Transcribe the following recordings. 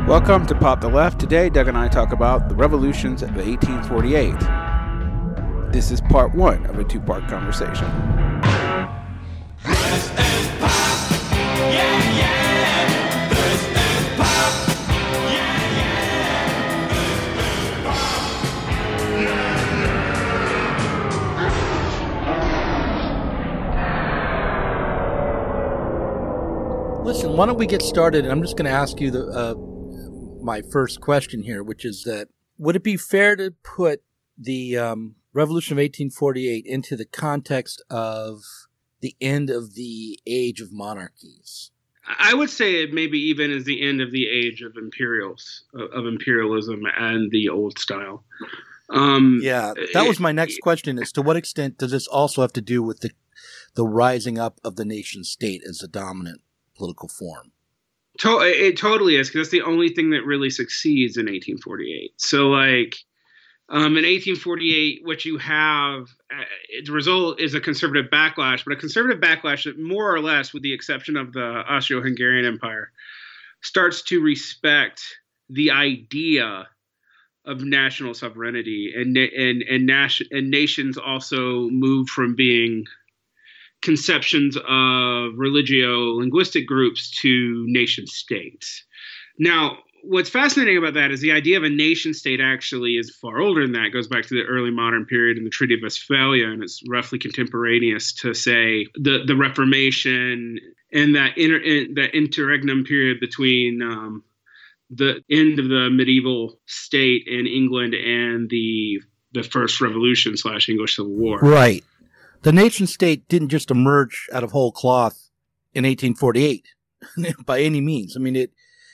Welcome to Pop the Left. Today, Doug and I talk about the revolutions of 1848. This is part one of a two-part conversation. This is pop, yeah, yeah. This is pop, yeah, yeah. This is pop, yeah, yeah. Listen, why don't we get started? And I'm just going to ask you my first question here, which is that would it be fair to put the Revolution of 1848 into the context of the end of the age of monarchies? I would say it maybe even is the end of the age of imperialism and the old style. That was my next question, is to what extent does this also have to do with the rising up of the nation state as a dominant political form? It totally is, because that's the only thing that really succeeds in 1848. So, in 1848, what you have, the result is a conservative backlash, but a conservative backlash that more or less, with the exception of the Austro-Hungarian Empire, starts to respect the idea of national sovereignty, and nations also move from being conceptions of religio-linguistic groups to nation states. Now, what's fascinating about that is the idea of a nation state actually is far older than that. It goes back to the early modern period in the Treaty of Westphalia, and it's roughly contemporaneous to, say, the Reformation and that interregnum period between the end of the medieval state in England and the First Revolution / English Civil War. Right. The nation state didn't just emerge out of whole cloth in 1848 by any means. I mean,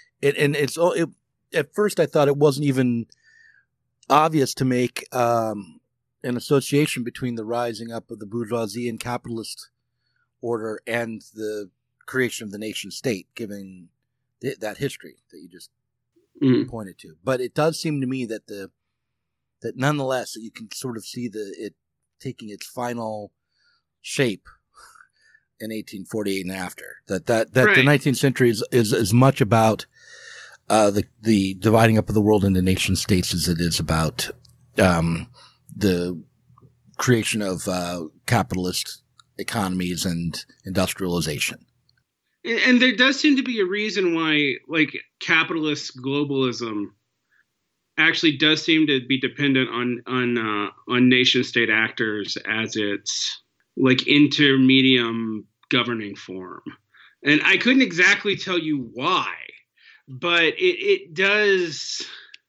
at first I thought it wasn't even obvious to make an association between the rising up of the bourgeoisie and capitalist order and the creation of the nation state, given that history that you just pointed to. But it does seem to me that that nonetheless that you can sort of see it taking its final shape in 1848 and after. That right. The 19th century is as much about the dividing up of the world into nation states as it is about the creation of capitalist economies and industrialization. And there does seem to be a reason why, capitalist globalism actually does seem to be dependent on nation state actors as its intermedium governing form. And I couldn't exactly tell you why, but it does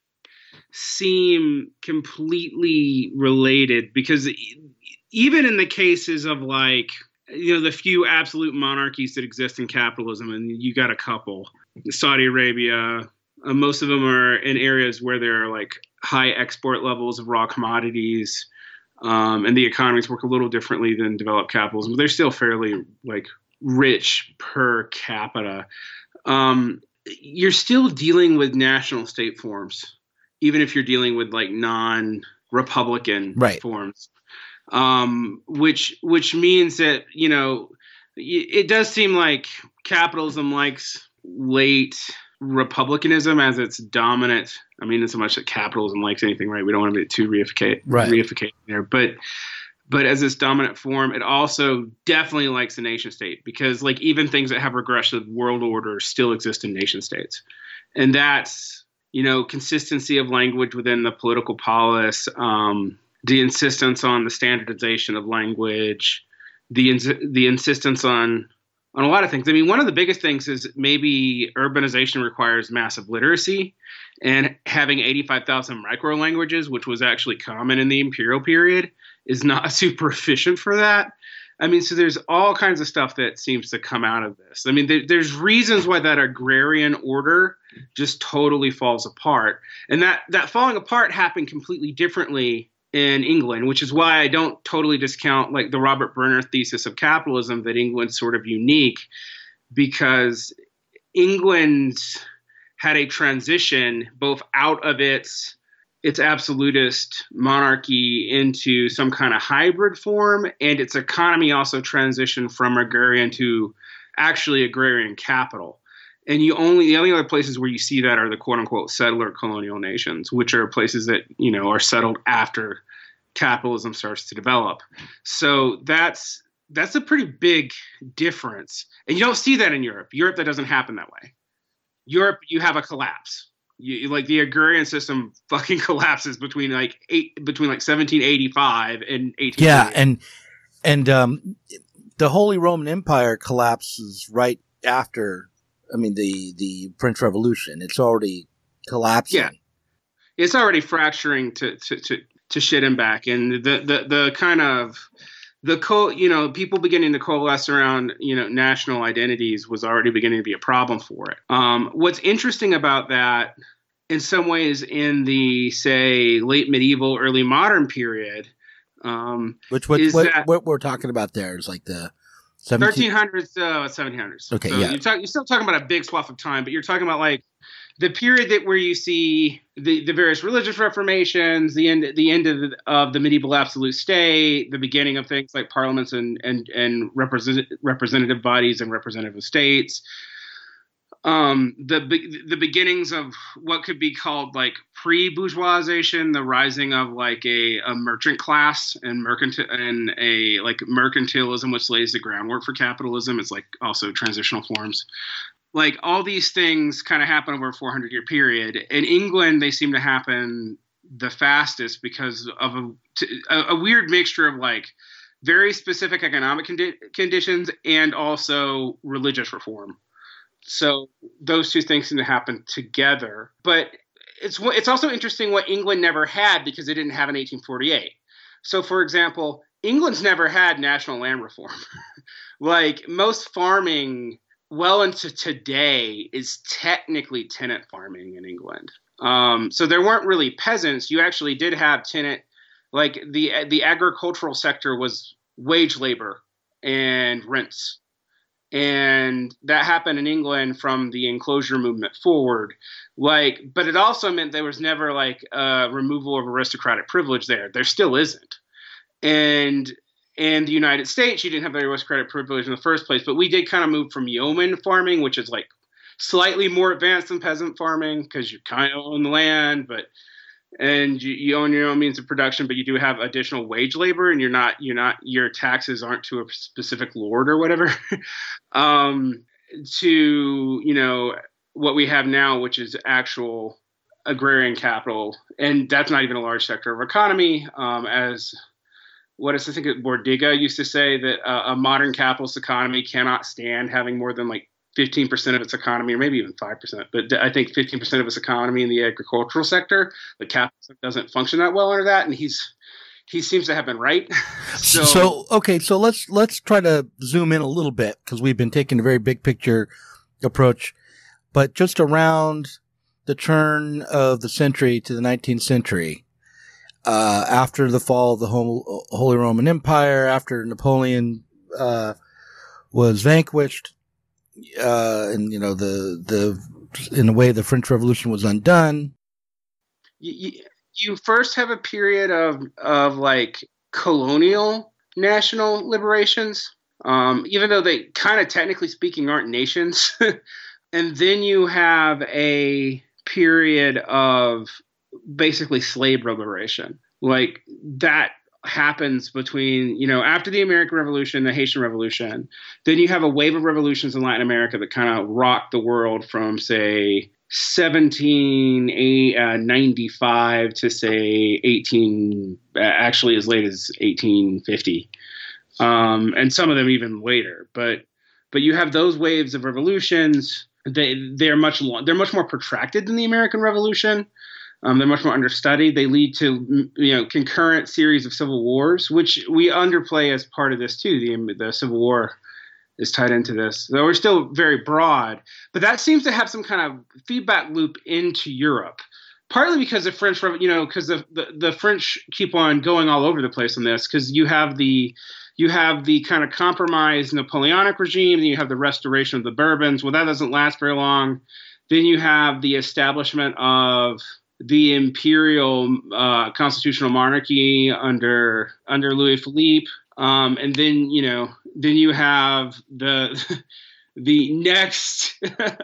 seem completely related, because even in the cases of the few absolute monarchies that exist in capitalism, and you got a couple, Saudi Arabia, most of them are in areas where there are high export levels of raw commodities, and the economies work a little differently than developed capitalism, but they're still fairly rich per capita. You're still dealing with national state forms, even if you're dealing with non-republican forms, which means that it does seem like capitalism likes late republicanism as its dominant. I mean, so much that capitalism likes anything, right? We don't want to be too reificating there, but as its dominant form, it also definitely likes the nation state, because even things that have regressive world orders still exist in nation states, and that's consistency of language within the political polis, the insistence on the standardization of language, the insistence on a lot of things. I mean, one of the biggest things is maybe urbanization requires massive literacy, and having 85,000 micro languages, which was actually common in the imperial period, is not super efficient for that. I mean, so there's all kinds of stuff that seems to come out of this. I mean, there's reasons why that agrarian order just totally falls apart. And that falling apart happened completely differently in England, which is why I don't totally discount the Robert Brenner thesis of capitalism, that England's sort of unique, because England had a transition both out of its absolutist monarchy into some kind of hybrid form, and its economy also transitioned from agrarian to actually agrarian capital. And the only other places where you see that are the quote unquote settler colonial nations, which are places that, are settled after capitalism starts to develop. So that's a pretty big difference. And you don't see that in Europe. Europe, that doesn't happen that way. Europe, you have a collapse. Like the agrarian system fucking collapses between 1785 and 18. Yeah, and the Holy Roman Empire collapses right after. I mean, the French Revolution. It's already collapsing. Yeah, it's already fracturing to shit and back, and the kind of people beginning to coalesce around national identities was already beginning to be a problem for it. What's interesting about that, in some ways, in the say late medieval, early modern period, what we're talking about there is like the 1300s, 1700s. Okay, so yeah. You're still talking about a big swath of time, but you're talking about like the period where you see the various religious reformations, the end of the medieval absolute state, the beginning of things like parliaments and representative bodies and representative states. The beginnings of what could be called like pre-bourgeoisization, the rising of like a merchant class and mercantilism, which lays the groundwork for capitalism. It's like also transitional forms. Like all these things kind of happen over a 400-year period. In England, they seem to happen the fastest because of a weird mixture of like very specific economic conditions and also religious reform. So those two things seem to happen together. But it's also interesting what England never had because it didn't have in 1848. So, for example, England's never had national land reform. Like most farming well into today is technically tenant farming in England. So there weren't really peasants. You actually did have tenant, like the agricultural sector was wage labor and rents. And that happened in England from the enclosure movement forward. But it also meant there was never like a removal of aristocratic privilege there. There still isn't. And in the United States, you didn't have the aristocratic privilege in the first place. But we did kind of move from yeoman farming, which is like slightly more advanced than peasant farming because you kind of own the land, and you own your own means of production, but you do have additional wage labor, and your taxes aren't to a specific lord or whatever. To what we have now, which is actual agrarian capital, and that's not even a large sector of economy. As I think Bordiga used to say, that a modern capitalist economy cannot stand having more than like 15% of its economy, or maybe even 5%, but I think 15% of its economy in the agricultural sector. The capitalism doesn't function that well under that, and he seems to have been right. So let's try to zoom in a little bit because we've been taking a very big picture approach, but just around the turn of the century to the 19th century, after the fall of the Holy Roman Empire, after Napoleon was vanquished. And in a way, the French Revolution was undone. You first have a period of like colonial national liberations, even though they kind of technically speaking aren't nations. And then you have a period of basically slave liberation, like that happens between, after the American Revolution, the Haitian Revolution. Then you have a wave of revolutions in Latin America that kind of rocked the world from, say, 1795 to, say, actually as late as 1850. And some of them even later. But you have those waves of revolutions. They're much more protracted than the American Revolution. They're much more understudied. They lead to, concurrent series of civil wars, which we underplay as part of this too. The Civil War is tied into this. Though we're still very broad, but that seems to have some kind of feedback loop into Europe. Partly because the French, because the French keep on going all over the place on this. Because you have the kind of compromised Napoleonic regime, and you have the restoration of the Bourbons. Well, that doesn't last very long. Then you have the establishment of the imperial constitutional monarchy under Louis Philippe, and then you have the next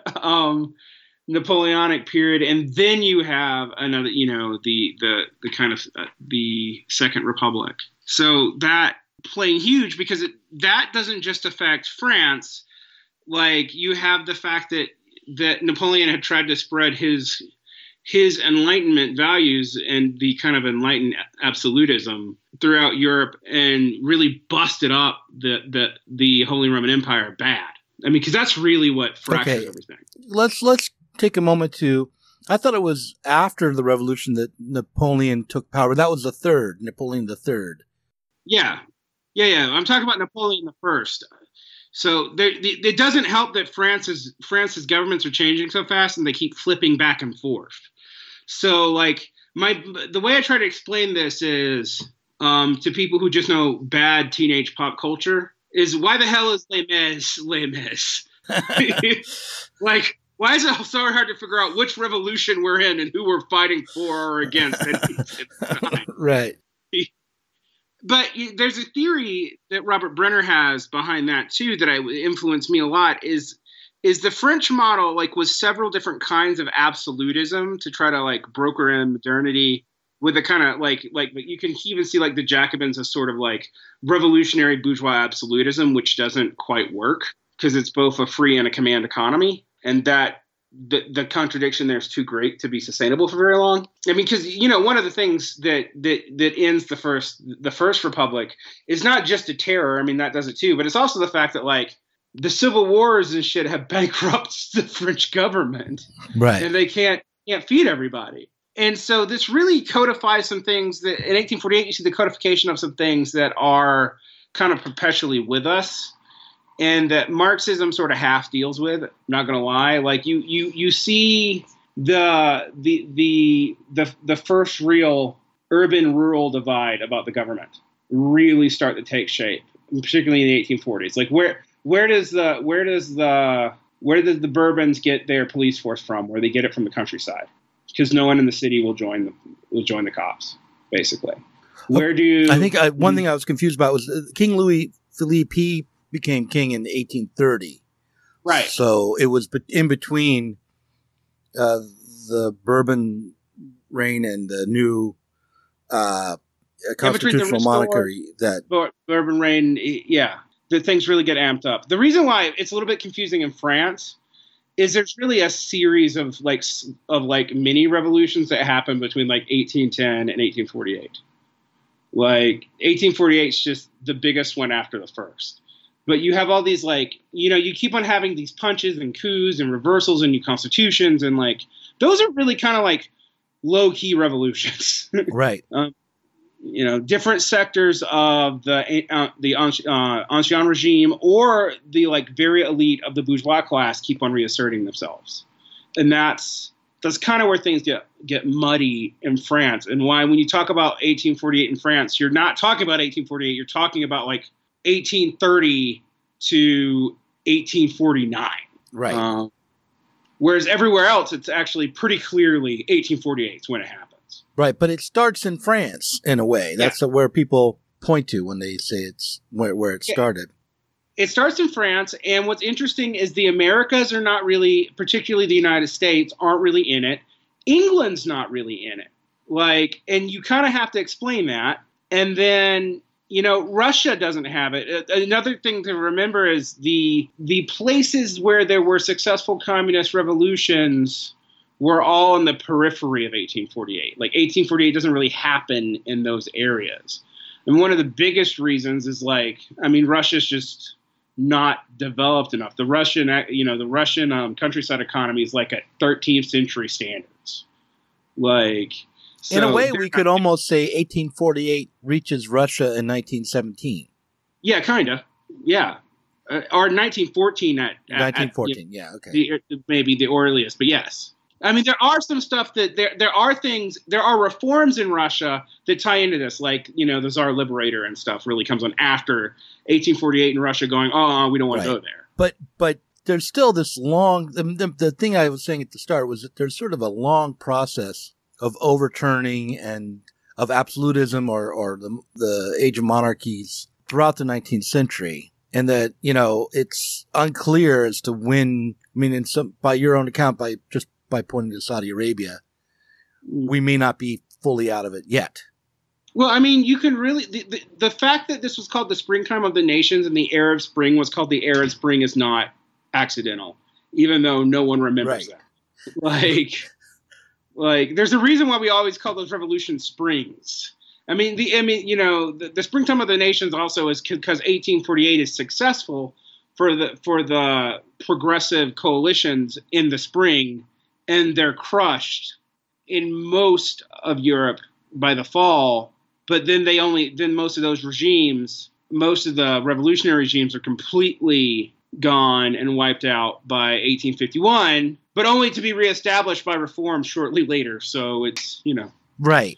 Napoleonic period, and then you have another, the kind of the Second Republic. So that playing huge because that doesn't just affect France. Like you have the fact that Napoleon had tried to spread his Enlightenment values and the kind of enlightened absolutism throughout Europe and really busted up the Holy Roman Empire bad. I mean, because that's really what fractured everything. Let's take a moment to. I thought it was after the revolution that Napoleon took power. That was Napoleon III. Yeah. I'm talking about Napoleon the First. So it doesn't help that France's governments are changing so fast and they keep flipping back and forth. So like the way I try to explain this is to people who just know bad teenage pop culture is why the hell is Les Mis? Like, why is it so hard to figure out which revolution we're in and who we're fighting for or against? Right. But there's a theory that Robert Brenner has behind that too that influenced me a lot is the French model like was several different kinds of absolutism to try to like broker in modernity with a kind of like you can even see like the Jacobins as sort of like revolutionary bourgeois absolutism, which doesn't quite work because it's both a free and a command economy, and that the contradiction there is too great to be sustainable for very long. I mean, because one of the things that ends the first republic is not just a terror. I mean, that does it too, but it's also the fact that like the civil wars and shit have bankrupted the French government, right? And they can't feed everybody. And so this really codifies some things that in 1848 you see the codification of some things that are kind of perpetually with us. And that Marxism sort of half deals with. I'm not gonna lie. Like you see the first real urban-rural divide about the government really start to take shape, particularly in the 1840s. Like where does the Bourbons get their police force from? Where they get it from the countryside? Because no one in the city will join the cops. Basically, I think one thing I was confused about was King Louis Philippe became king in 1830. Right. So it was in between the Bourbon reign and the new constitutional monarchy. That Bourbon reign, yeah, the things really get amped up. The reason why it's a little bit confusing in France is there's really a series of mini revolutions that happen between like 1810 and 1848. Like 1848 is just the biggest one after the first. But you have all these you keep on having these punches and coups and reversals and new constitutions. And like, those are really kind of like low key revolutions. Right. Different sectors of the Ancien regime or the like very elite of the bourgeois class keep on reasserting themselves. And that's kind of where things get muddy in France. And why when you talk about 1848 in France, you're not talking about 1848. You're talking about like 1830 to 1849. Right. Whereas everywhere else, it's actually pretty clearly 1848 is when it happens. Right. But it starts in France in a way. That's where people point to when they say it's where it started. It starts in France. And what's interesting is the Americas are not really, particularly the United States, aren't really in it. England's not really in it. And you kind of have to explain that. And then Russia doesn't have it. Another thing to remember is the places where there were successful communist revolutions were all in the periphery of 1848. Like 1848 doesn't really happen in those areas. And one of the biggest reasons is Russia's just not developed enough. The Russian countryside economy is like at 13th century standards. So in a way, we could almost say 1848 reaches Russia in 1917. Yeah, kind of. Yeah. Or 1914 at 1914, yeah, okay. Maybe the earliest, but yes. I mean, there are some stuff that there are reforms in Russia that tie into this, like, the Tsar Liberator and stuff really comes on after 1848 in Russia going, we don't want to go there. But there's still this long, the thing I was saying at the start was that there's sort of a long process of overturning and of absolutism or the age of monarchies throughout the 19th century. and that, it's unclear as to when, by your own account, by pointing to Saudi Arabia, we may not be fully out of it yet. Well, I mean, you can really the fact that this was called the springtime of the nations and the Arab Spring was called the Arab Spring is not accidental, even though no one remembers that. Like there's a reason why we always call those revolution springs. The springtime of the nations also is because 1848 is successful for the progressive coalitions in the spring, and they're crushed in most of Europe by the fall. But then most of those regimes, most of the revolutionary regimes are completely gone and wiped out by 1851, but only to be reestablished by reform shortly later. So it's, Right.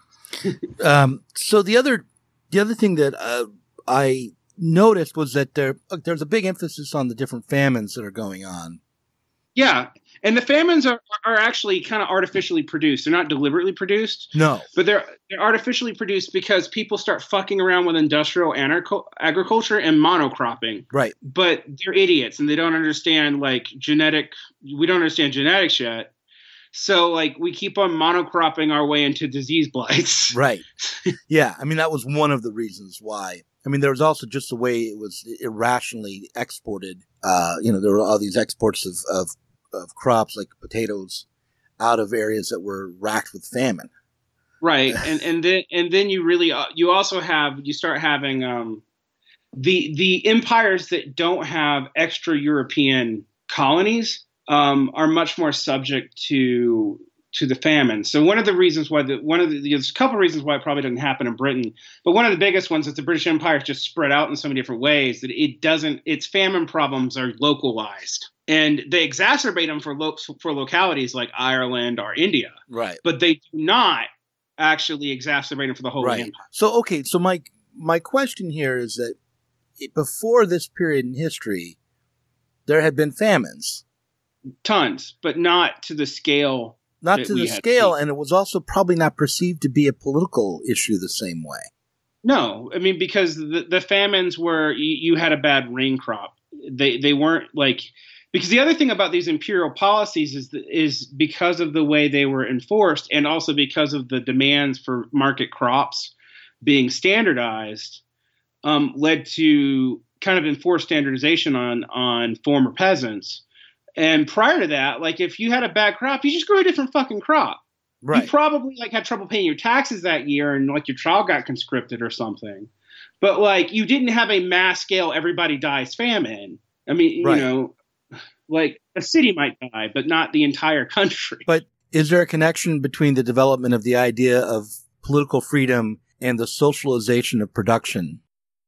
So the other thing that I noticed was that there's a big emphasis on the different famines that are going on. Yeah. And the famines are actually kind of artificially produced. They're not deliberately produced. No. But they're artificially produced because people start fucking around with industrial agriculture and monocropping. Right. But they're idiots and they don't understand we don't understand genetics yet. So we keep on monocropping our way into disease blights. Right. Yeah. That was one of the reasons why. There was also just the way it was irrationally exported. There were all these exports of crops like potatoes out of areas that were racked with famine. Right. And then you start having the empires that don't have extra European colonies are much more subject to the famine. So one of the reasons why there's a couple of reasons why it probably doesn't happen in Britain, but one of the biggest ones is the British Empire is just spread out in so many different ways that its famine problems are localized, and they exacerbate them for localities like Ireland or India. Right. But they do not actually exacerbate them for the whole empire. So my question here is that before this period in history, there had been famines. Tons, but not to the scale. Not to the scale, and it was also probably not perceived to be a political issue the same way. No, because the famines were you had a bad rain crop. They weren't because the other thing about these imperial policies is because of the way they were enforced, and also because of the demands for market crops being standardized, led to kind of enforced standardization on former peasants. And prior to that, if you had a bad crop, you just grew a different fucking crop. Right. You probably had trouble paying your taxes that year, and your child got conscripted or something. But you didn't have a mass scale everybody dies famine. A city might die, but not the entire country. But is there a connection between the development of the idea of political freedom and the socialization of production?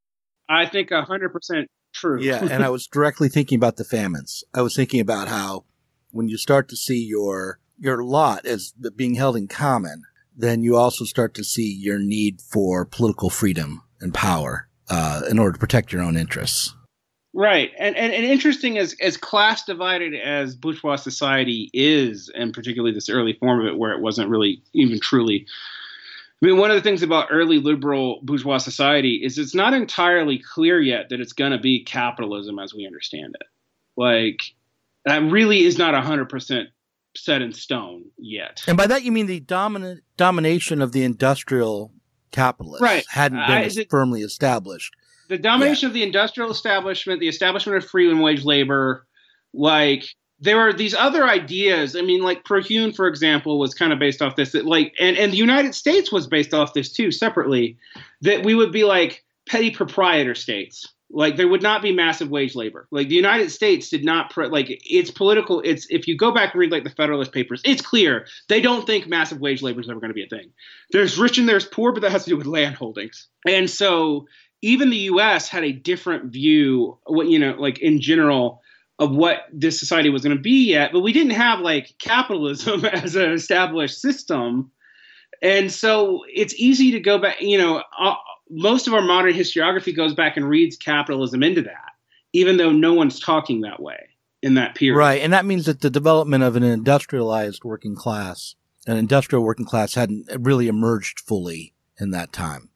I think 100%. True. Yeah, and I was directly thinking about the famines. I was thinking about how when you start to see your lot as being held in common, then you also start to see your need for political freedom and power in order to protect your own interests. Right. And interesting as class divided as bourgeois society is, and particularly this early form of it where it wasn't really even truly one of the things about early liberal bourgeois society is it's not entirely clear yet that it's going to be capitalism as we understand it. That really is not 100% set in stone yet. And by that you mean the domination of the industrial capitalists hadn't been firmly established. The domination of the industrial establishment, the establishment of free and wage labor, there were these other ideas. Prohune, for example, was kind of based off this. And the United States was based off this too, separately. That we would be petty proprietor states. There would not be massive wage labor. The United States did not it's political. If you go back and read the Federalist Papers, it's clear they don't think massive wage labor is ever going to be a thing. There's rich and there's poor, but that has to do with land holdings. And so even the U.S. had a different view. In general, of what this society was going to be yet, but we didn't have capitalism as an established system. And so it's easy to go back, most of our modern historiography goes back and reads capitalism into that, even though no one's talking that way in that period. Right. And that means that the development of an industrialized working class, an industrial working class hadn't really emerged fully in that time.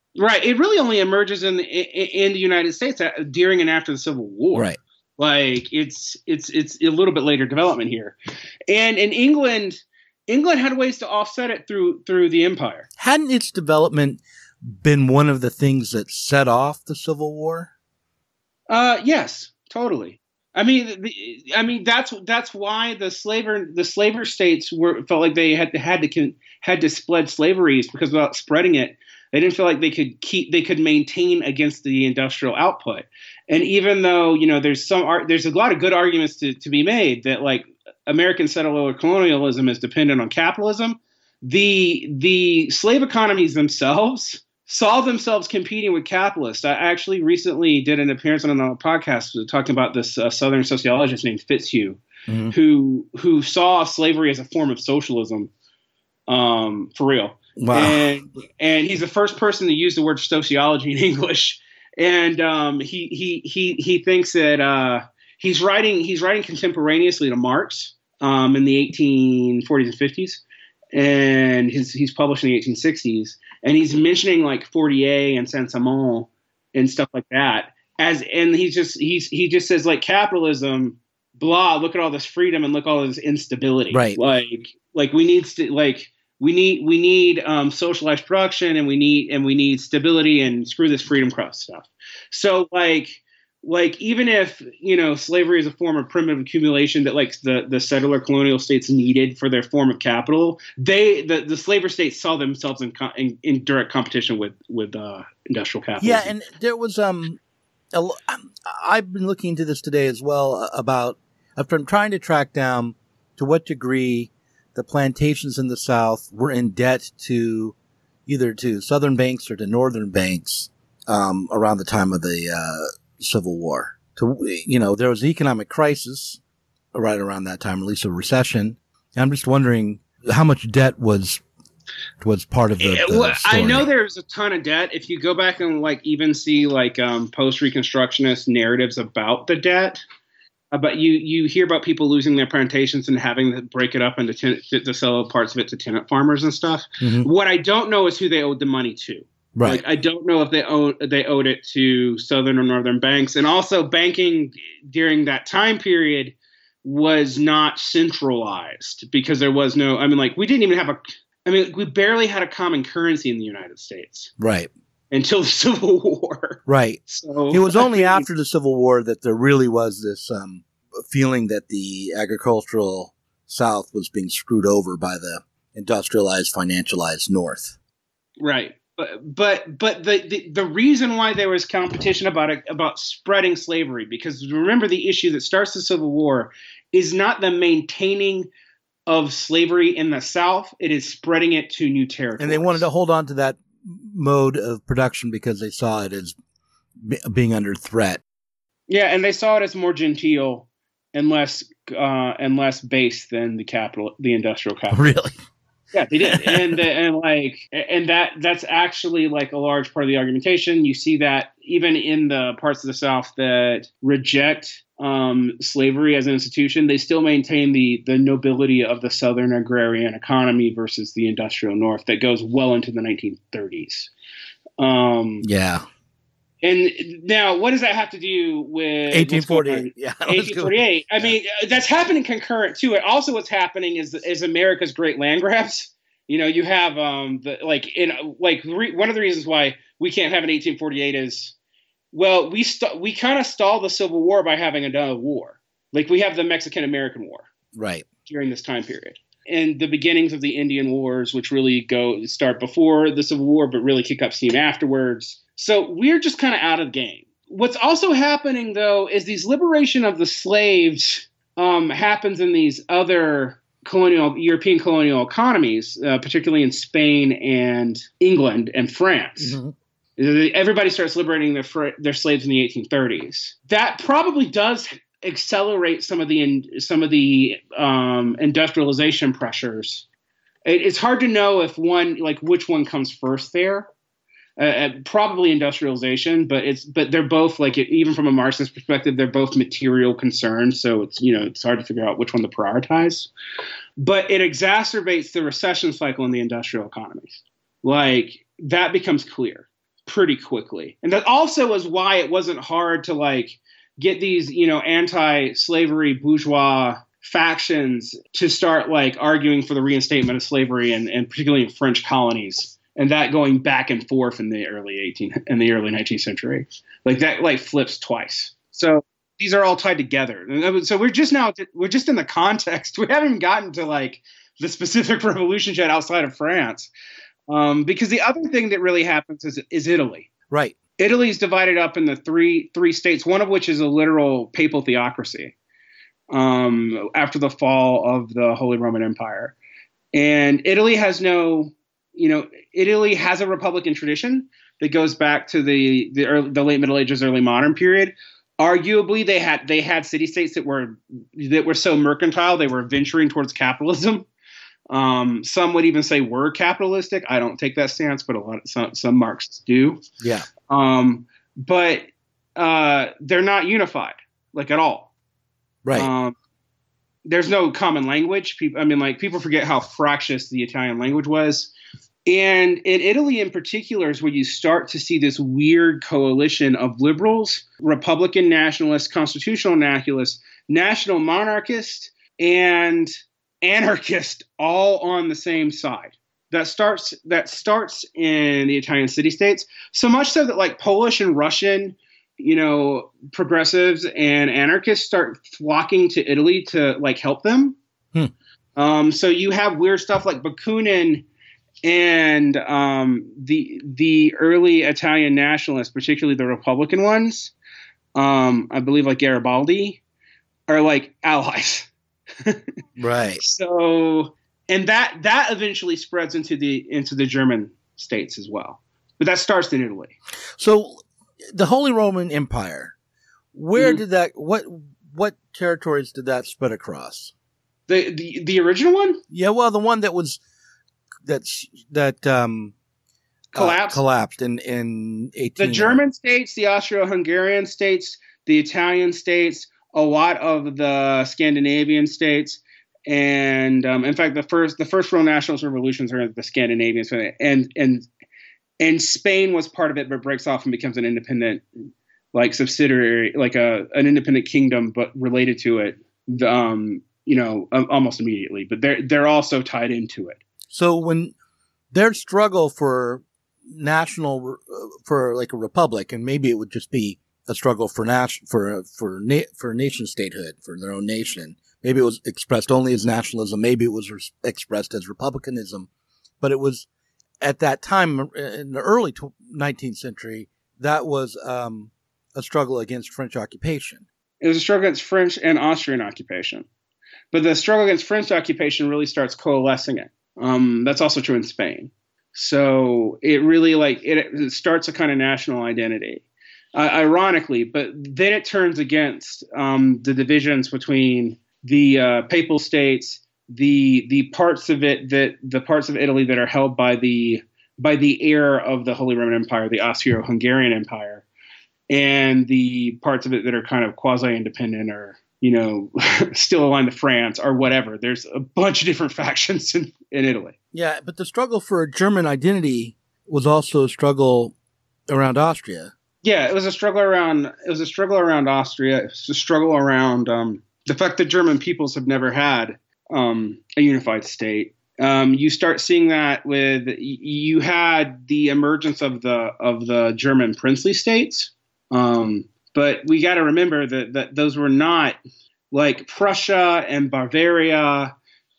Right. It really only emerges in the United States during and after the Civil War. Right. Like it's a little bit later development here, and in England had ways to offset it through the empire. Hadn't its development been one of the things that set off the Civil War? Yes, totally. I mean that's why the slaver states felt like they had to spread slavery, because without spreading it, they didn't feel like they could maintain against the industrial output. And even though, there's a lot of good arguments to be made that like American settler colonialism is dependent on capitalism, the slave economies themselves saw themselves competing with capitalists. I actually recently did an appearance on a podcast talking about this Southern sociologist named Fitzhugh, mm-hmm. who saw slavery as a form of socialism, for real. Wow. And he's the first person to use the word sociology in English. And he thinks that he's writing contemporaneously to Marx in the 1840s and 50s, and he's published in the 1860s, and he's mentioning like Fourier and Saint-Simon and stuff like that. He just says like capitalism, blah, look at all this freedom and look at all this instability. Right. Like we need we need socialized production, and we need stability, and screw this freedom cross stuff. So like even if slavery is a form of primitive accumulation that like the settler colonial states needed for their form of capital, the slaver states saw themselves in direct competition with industrial capitalism. Yeah, and there was I've been looking into this today as well about I'm trying to track down to what degree the plantations in the South were in debt to either to Southern banks or to Northern banks around the time of the Civil War. There was an economic crisis right around that time, at least a recession. And I'm just wondering how much debt was part of the story. I know there's a ton of debt. If you go back and like even see like post-Reconstructionist narratives about the debt. But you hear about people losing their plantations and having to break it up into to sell parts of it to tenant farmers and stuff. Mm-hmm. What I don't know is who they owed the money to. Right. Like I don't know if they owed it to Southern or Northern banks. And also banking during that time period was not centralized because there was no. I mean, like we barely had a common currency in the United States. Right. Until the Civil War. Right. So it was only after the Civil War that there really was this feeling that the agricultural South was being screwed over by the industrialized, financialized North. Right. But the reason why there was competition about spreading slavery, because remember the issue that starts the Civil War is not the maintaining of slavery in the South. It is spreading it to new territories. And they wanted to hold on to that mode of production because they saw it as being under threat. Yeah, and they saw it as more genteel and less based than the industrial capital. Really? Yeah, they did, and that's actually like a large part of the argumentation. You see that even in the parts of the South that reject slavery as an institution, they still maintain the nobility of the Southern agrarian economy versus the industrial North that goes well into the 1930s. Yeah. And now, what does that have to do with 1848? Yeah, 1848. I mean, that's happening concurrent to it. Also, what's happening is America's great land grabs. You have one of the reasons why we can't have an 1848 is, well, we kind of stall the Civil War by having another war. Like we have the Mexican-American War, right, during this time period, and the beginnings of the Indian Wars, which really start before the Civil War, but really kick up steam afterwards. So we're just kind of out of the game. What's also happening, though, is these liberation of the slaves happens in these other European colonial economies, particularly in Spain and England and France. Mm-hmm. Everybody starts liberating their slaves in the 1830s. That probably does accelerate some of the industrialization pressures. It's hard to know which one comes first there. Probably industrialization, but they're both even from a Marxist perspective, they're both material concerns. So it's hard to figure out which one to prioritize. But it exacerbates the recession cycle in the industrial economies. Like that becomes clear. pretty quickly. And that also is why it wasn't hard to like get these, anti-slavery bourgeois factions to start like arguing for the reinstatement of slavery and particularly in French colonies. And that going back and forth in the early 19th century. Like that like flips twice. So these are all tied together. And so we're just in the context. We haven't even gotten to like the specific revolutions yet outside of France. Because the other thing that really happens is Italy. Right. Italy is divided up into three states, one of which is a literal papal theocracy after the fall of the Holy Roman Empire. And Italy has Italy has a republican tradition that goes back to the late Middle Ages, early modern period. Arguably, they had city-states that were so mercantile they were venturing towards capitalism. Some would even say were capitalistic. I don't take that stance, but some Marxists do. Yeah. But they're not unified, like at all. Right. There's no common language. People forget how fractious the Italian language was. And in Italy in particular is where you start to see this weird coalition of liberals, Republican nationalists, constitutional nationalists, national monarchists, and anarchists all on the same side. That starts in the Italian city-states, so much so that like Polish and Russian, progressives and anarchists start flocking to Italy to like help them. So you have weird stuff like Bakunin and the early Italian nationalists, particularly the Republican ones, I believe like Garibaldi, are like allies. Right. So, and that eventually spreads into the German states as well. But that starts in Italy. So the Holy Roman Empire, where did that, what territories did that spread across? The original one? Yeah, well, the one that was, collapsed in 18. The German states, the Austro-Hungarian states, the Italian states, a lot of the Scandinavian states, and in fact, the first real nationalist revolutions are the Scandinavians, and Spain was part of it, but breaks off and becomes an independent, like subsidiary, like an independent kingdom, but related to it, almost immediately. But they're also tied into it. So when their struggle for for like a republic, and maybe it would just be a struggle for nation statehood, for their own nation. Maybe it was expressed only as nationalism. Maybe it was expressed as republicanism. But it was at that time in the early 19th century, that was a struggle against French occupation. It was a struggle against French and Austrian occupation. But the struggle against French occupation really starts coalescing it. That's also true in Spain. So it really it starts a kind of national identity. Ironically, but then it turns against the divisions between the papal states, the parts of Italy that are held by the heir of the Holy Roman Empire, the Austro-Hungarian Empire, and the parts of it that are kind of quasi-independent or still aligned to France or whatever. There's a bunch of different factions in Italy. Yeah, but the struggle for German identity was also a struggle around Austria. Yeah, it was a struggle around Austria. It was a struggle around the fact that German peoples have never had a unified state. You start seeing that with you had the emergence of the German princely states, but we got to remember that those were not like Prussia and Bavaria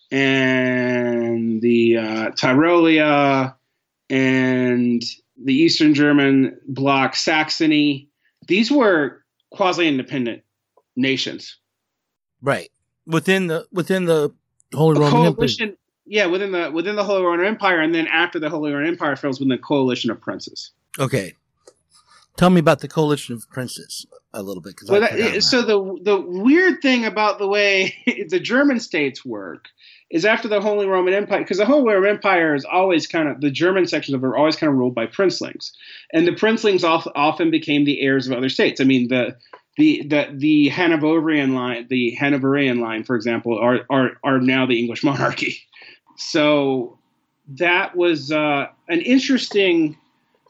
and the Tyrolia and the Eastern German bloc, Saxony. These were quasi-independent nations, right? Within the Holy Roman Empire. Yeah, within the Holy Roman Empire, and then after the Holy Roman Empire falls, within the coalition of princes. Okay, tell me about the coalition of princes a little bit. So the weird thing about the way the German states work is after the Holy Roman Empire, because the Holy Roman Empire is always the German sections of it are always kind of ruled by princelings, and the princelings often became the heirs of other states. I mean, the Hanoverian line, for example, are now the English monarchy. So that was an interesting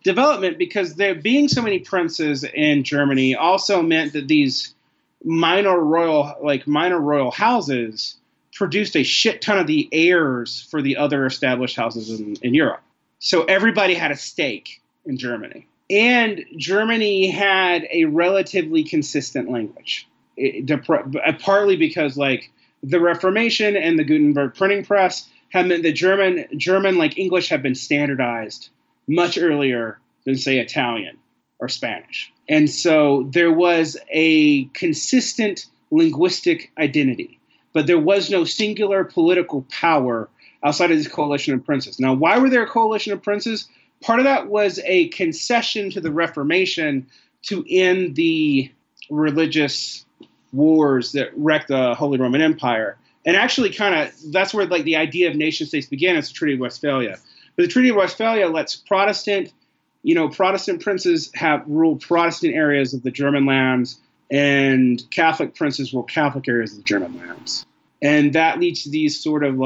development because there being so many princes in Germany also meant that these minor royal houses produced a shit ton of the heirs for the other established houses in Europe. So everybody had a stake in Germany. And Germany had a relatively consistent language, partly because the Reformation and the Gutenberg printing press had meant that German like English had been standardized much earlier than, say, Italian or Spanish. And so there was a consistent linguistic identity, but there was no singular political power outside of this coalition of princes. Now, why were there a coalition of princes? Part of that was a concession to the Reformation to end the religious wars that wrecked the Holy Roman Empire. And actually that's where the idea of nation states began. It's the Treaty of Westphalia. But the Treaty of Westphalia lets Protestant princes rule Protestant areas of the German lands, and Catholic princes rule Catholic areas of the German lands. And that leads to these sort of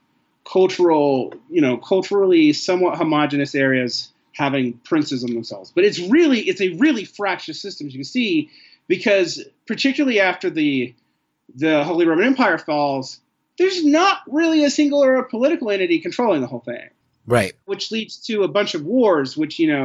culturally somewhat homogenous areas having princes in themselves. But it's a really fractious system, as you can see, because particularly after the Holy Roman Empire falls, there's not really a singular political entity controlling the whole thing. Right. Which leads to a bunch of wars, which, gives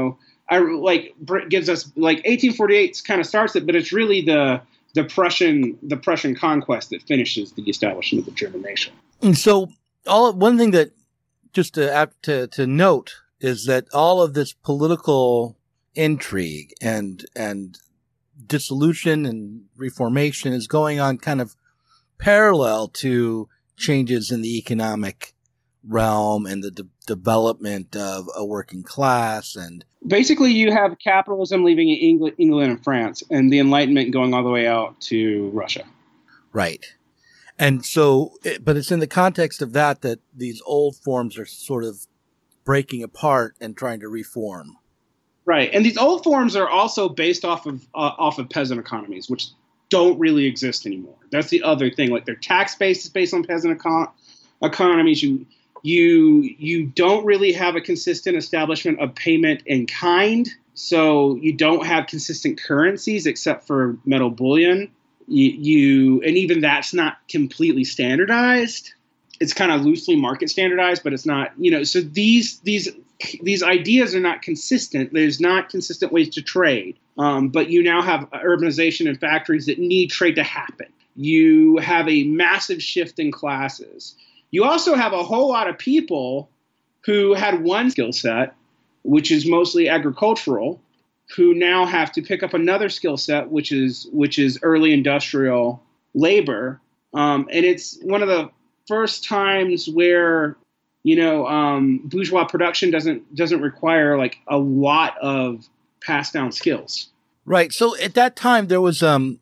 us 1848 kind of starts it, but it's really the Prussian conquest that finishes the establishment of the German nation. And so one thing that just to note is that all of this political intrigue and dissolution and reformation is going on kind of parallel to changes in the economic realm and the development of a working class. And basically you have capitalism leaving England and France, and the Enlightenment going all the way out to Russia. Right. And so, but it's in the context of that these old forms are sort of breaking apart and trying to reform. Right. And these old forms are also based off of peasant economies, which don't really exist anymore. That's the other thing. Their tax base is based on peasant economies. You don't really have a consistent establishment of payment in kind. So you don't have consistent currencies except for metal bullion. And even that's not completely standardized. It's kind of loosely market standardized, but it's not, so these ideas are not consistent. There's not consistent ways to trade. But you now have urbanization and factories that need trade to happen. You have a massive shift in classes. You also have a whole lot of people who had one skill set, which is mostly agricultural, who now have to pick up another skill set, which is early industrial labor. And it's one of the first times where, bourgeois production doesn't require a lot of passed down skills. Right. So at that time there was a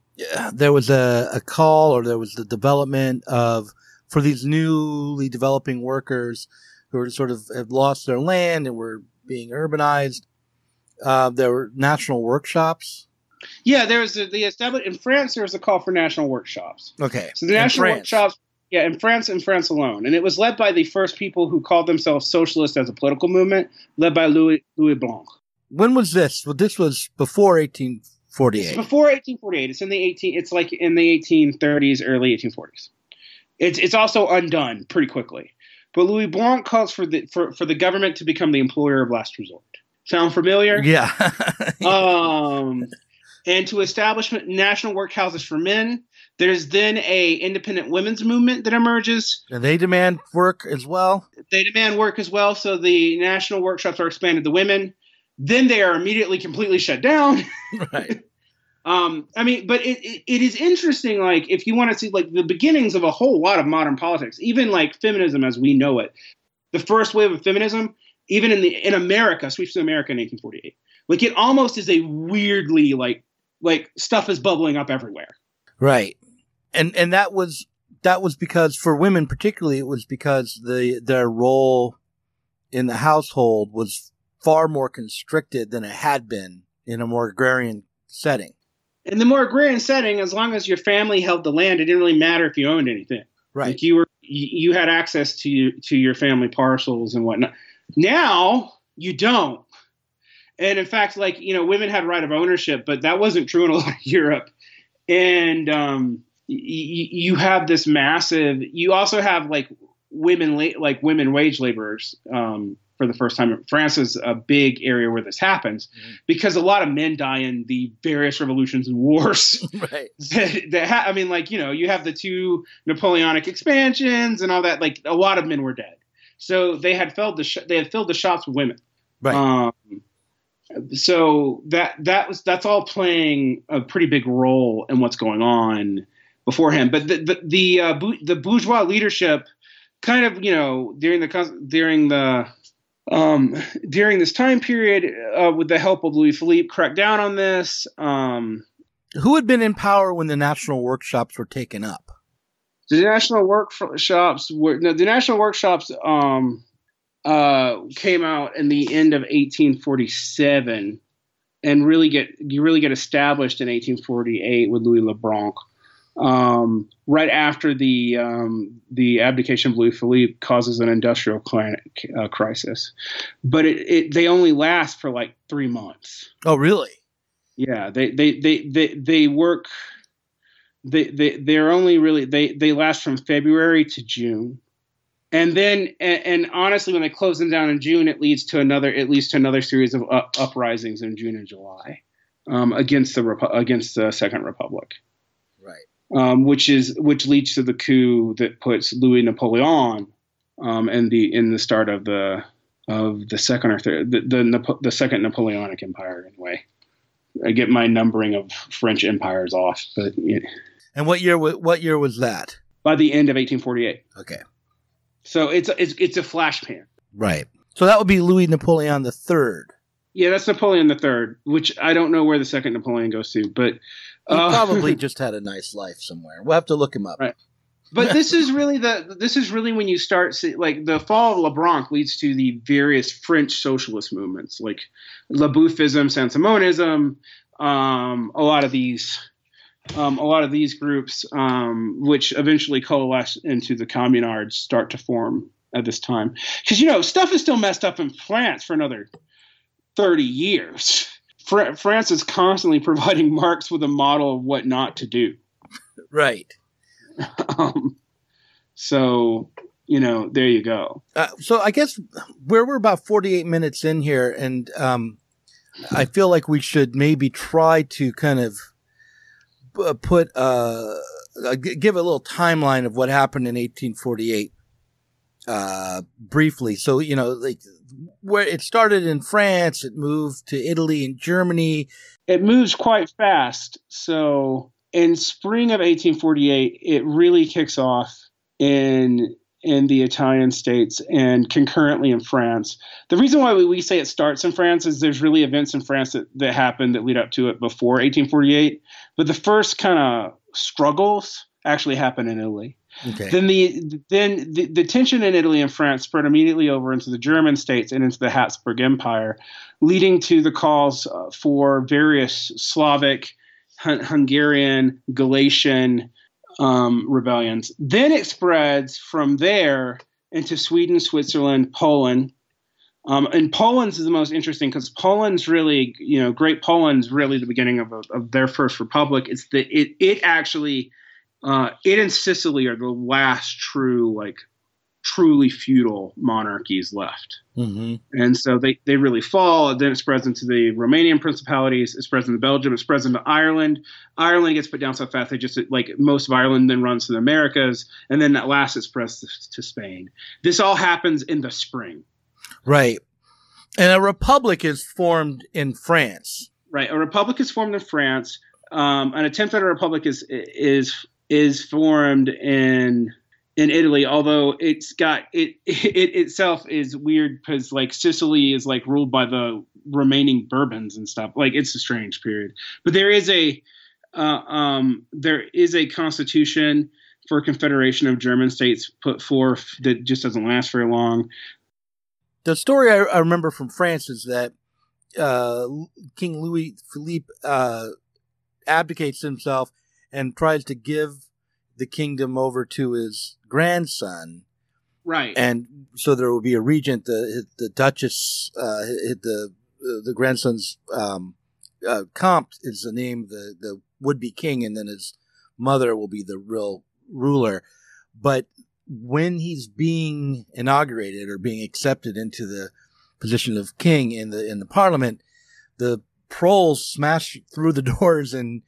call, or there was the development for these newly developing workers who were sort of have lost their land and were being urbanized. There were national workshops. Yeah, there was in France. There was a call for national workshops. Okay, so the national workshops. Yeah, in France alone, and it was led by the first people who called themselves socialists as a political movement, led by Louis Blanc. When was this? Well, this was before 1848. It's before 1848. It's in the 1830s, early 1840s. It's also undone pretty quickly. But Louis Blanc calls for the government to become the employer of last resort. Sound familiar? Yeah. And to establish national workhouses for men. There's then a independent women's movement that emerges. And they demand work as well? They demand work as well. So the national workshops are expanded to women. Then they are immediately completely shut down. Right. But it is interesting, if you want to see the beginnings of a whole lot of modern politics, even feminism as we know it. The first wave of feminism, even in America, sweeps to America in 1848. It almost is a weirdly stuff is bubbling up everywhere. Right. And that was because for women particularly, it was because their role in the household was far more constricted than it had been in a more agrarian setting. In the more agrarian setting, as long as your family held the land, it didn't really matter if you owned anything. Right. You had access to your family parcels and whatnot. Now you don't. And in fact, like, women had right of ownership, but that wasn't true in a lot of Europe. And you have this massive. You also have like women wage laborers. For the first time, France is a big area where this happens because a lot of men die in the various revolutions and wars. Right. You have the two Napoleonic expansions and all that. Like a lot of men were dead, so they had filled the shops with women. Right. So that's all playing a pretty big role in what's going on before him. But the bourgeois leadership kind of during this time period, with the help of Louis Philippe, cracked down on this. Who had been in power when the national workshops were taken up? The national workshops came out in the end of 1847, and really get established in 1848 with Louis Le Blanc. Right after the abdication of Louis Philippe causes an industrial crisis, but they only last for like 3 months. Oh, really? Yeah, they work. They're only really they last from February to June, and then and honestly, when they close them down in June, it leads to another series of uprisings in June and July, against the Second Republic. Which leads to the coup that puts Louis Napoleon in the start of the second or third the Second Napoleonic Empire. Anyway, I get my numbering of French empires off, but and what year was that? By the end of 1848. Okay, so it's a flash pan. Right. So that would be Louis Napoleon III. Yeah, that's Napoleon III, which I don't know where the second Napoleon goes to, but he probably just had a nice life somewhere. We'll have to look him up. Right. But this is really when you start like the fall of Le Blanc leads to the various French socialist movements like Le Bouffism, Saint-Simonism, a lot of these groups, which eventually coalesce into the Communards, start to form at this time. Because stuff is still messed up in France for another 30 years. France is constantly providing Marx with a model of what not to do. Right. So, there you go. So I guess we're about 48 minutes in here, and I feel like we should maybe try to kind of give a little timeline of what happened in 1848 briefly. So, where it started in France, it moved to Italy and Germany. It moves quite fast. So in spring of 1848, it really kicks off in the Italian states and concurrently in France. The reason why we say it starts in France is there's really events in France that happened that lead up to it before 1848. But the first kind of struggles actually happen in Italy. Okay. Then the tension in Italy and France spread immediately over into the German states and into the Habsburg Empire, leading to the calls for various Slavic, Hungarian, Galatian rebellions. Then it spreads from there into Sweden, Switzerland, Poland. And Poland's is the most interesting because Poland's really, Great Poland's really the beginning of their first republic. It's it actually. It and Sicily are the last truly feudal monarchies left. Mm-hmm. And so they really fall. And then it spreads into the Romanian principalities. It spreads into Belgium. It spreads into Ireland. Ireland gets put down so fast they just, like most of Ireland, then runs to the Americas. And then at last it spreads to Spain. This all happens in the spring. Right. And a republic is formed in France. Right. A republic is formed in France. An attempt at a republic is formed in Italy, although it itself is weird because like Sicily is like ruled by the remaining Bourbons and stuff. Like it's a strange period, but there is a constitution for a confederation of German states put forth that just doesn't last very long. The story I remember from France is that King Louis Philippe abdicates himself and tries to give the kingdom over to his grandson. Right. And so there will be a regent, the Duchess, the the grandson's Comte is the name of the would-be king, and then his mother will be the real ruler. But when he's being inaugurated or being accepted into the position of king in the parliament, the proles smash through the doors and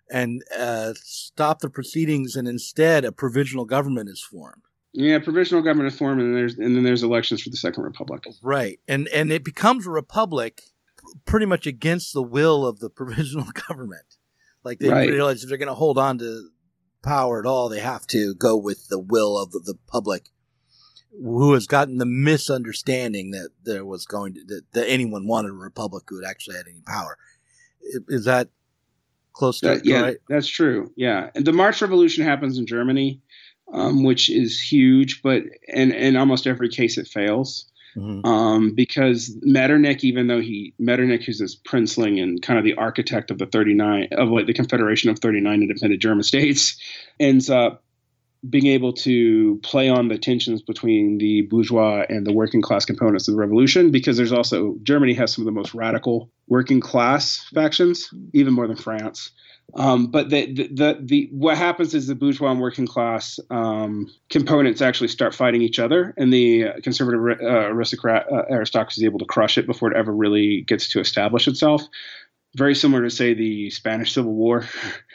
stop the proceedings, and instead a provisional government is formed. Yeah, provisional government is formed, and then there's elections for the Second Republic. Right, and it becomes a republic pretty much against the will of the provisional government. Like they realize if they're going to hold on to power at all, they have to go with the will of the public, who has gotten the misunderstanding that there was going to that anyone wanted a republic who had actually had any power. Is that close to it? Yeah, right? That's true. Yeah, and the March Revolution happens in Germany, which is huge, but in almost every case it fails. Mm-hmm. Because Metternich, Metternich, who's this princeling and kind of the architect of the Confederation of 39 independent German states, ends up being able to play on the tensions between the bourgeois and the working class components of the revolution, because Germany has some of the most radical working class factions, even more than France. But what happens is the bourgeois and working class components actually start fighting each other, and the conservative aristocracy is able to crush it before it ever really gets to establish itself. Very similar to, say, the Spanish Civil War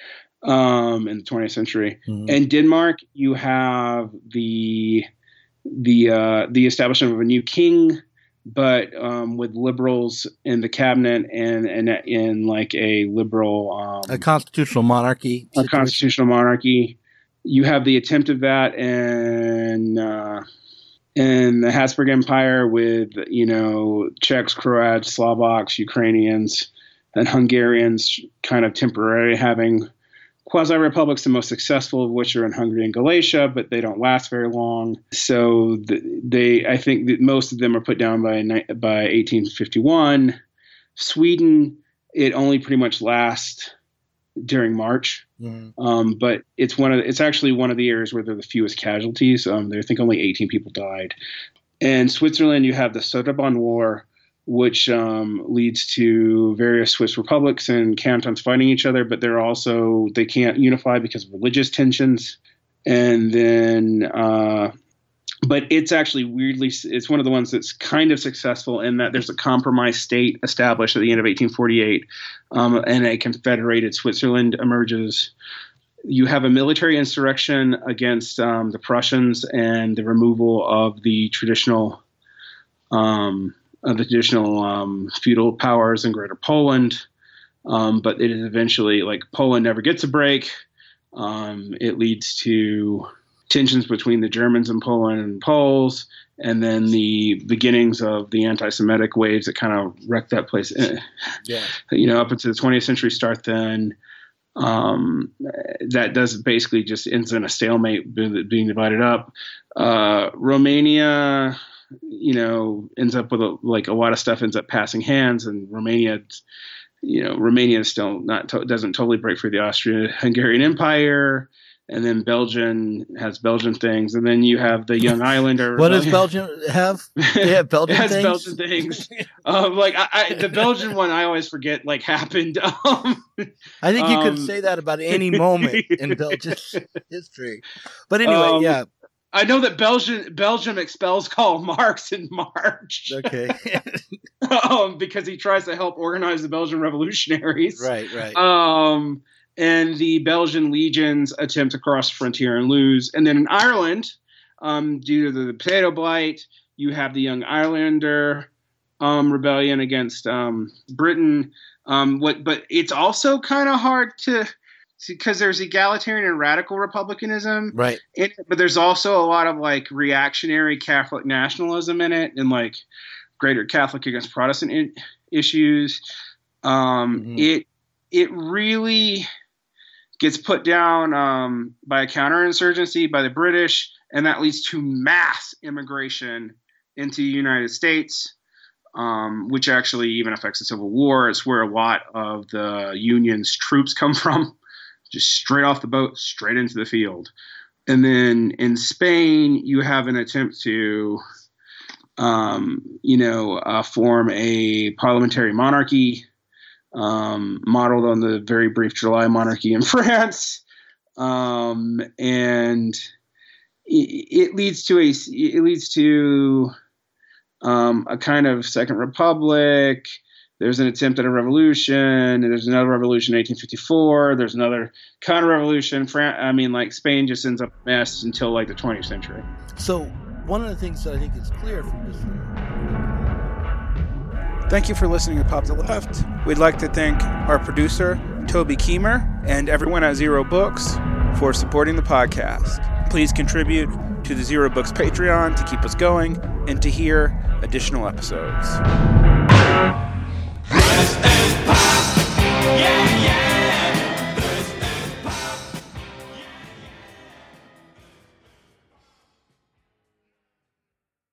in the 20th century. Mm-hmm. In Denmark, you have the establishment of a new king, but with liberals in the cabinet and in like a liberal a constitutional monarchy. A constitutional monarchy. You have the attempt of that in the Habsburg Empire with Czechs, Croats, Slovaks, Ukrainians, and Hungarians kind of temporarily having quasi-republics, the most successful of which are in Hungary and Galicia, but they don't last very long. So I think that most of them are put down by 1851. Sweden, it only pretty much lasts during March, but it's actually one of the areas where there are the fewest casualties. I think only 18 people died. In Switzerland, you have the Sorbonne War, which leads to various Swiss republics and cantons fighting each other, but they can't unify because of religious tensions. And then, but it's actually it's one of the ones that's kind of successful in that there's a compromise state established at the end of 1848, and a confederated Switzerland emerges. You have a military insurrection against the Prussians and the removal of the traditional feudal powers in Greater Poland, but it is eventually, like, Poland never gets a break. It leads to tensions between the Germans in Poland and Poles, and then the beginnings of the anti-Semitic waves that kind of wrecked that place. Yeah, up into the 20th century start. Then that does basically just ends in a stalemate, being divided up. Romania, ends up with a lot of stuff ends up passing hands, and Romania is still doesn't totally break free of the Austro-Hungarian Empire, and then Belgium has Belgian things, and then you have the Young Islander. What does Belgium have? They have Belgian it has things? Belgian things. The Belgian one I always forget happened. I think you could say that about any moment in Belgian history. But anyway, yeah. I know that Belgium expels Karl Marx in March. Okay. Because he tries to help organize the Belgian revolutionaries. Right. And the Belgian legions attempt to cross the frontier and lose. And then in Ireland, due to the potato blight, you have the Young Islander rebellion against Britain. But it's also kind of hard because there's egalitarian and radical republicanism, right? But there's also a lot of reactionary Catholic nationalism in it, and greater Catholic against Protestant issues. It really gets put down by a counterinsurgency by the British, and that leads to mass immigration into the United States, which actually even affects the Civil War. It's where a lot of the Union's troops come from. Just straight off the boat, straight into the field. And then in Spain, you have an attempt to form a parliamentary monarchy, modeled on the very brief July monarchy in France, and it leads to a kind of second republic. There's an attempt at a revolution, and there's another revolution in 1854. There's another counter-revolution. Spain just ends up a mess until like the 20th century. So one of the things that I think is clear from this. Thank you for listening to Pop the Left. We'd like to thank our producer, Toby Keemer, and everyone at Zero Books for supporting the podcast. Please contribute to the Zero Books Patreon to keep us going and to hear additional episodes. Press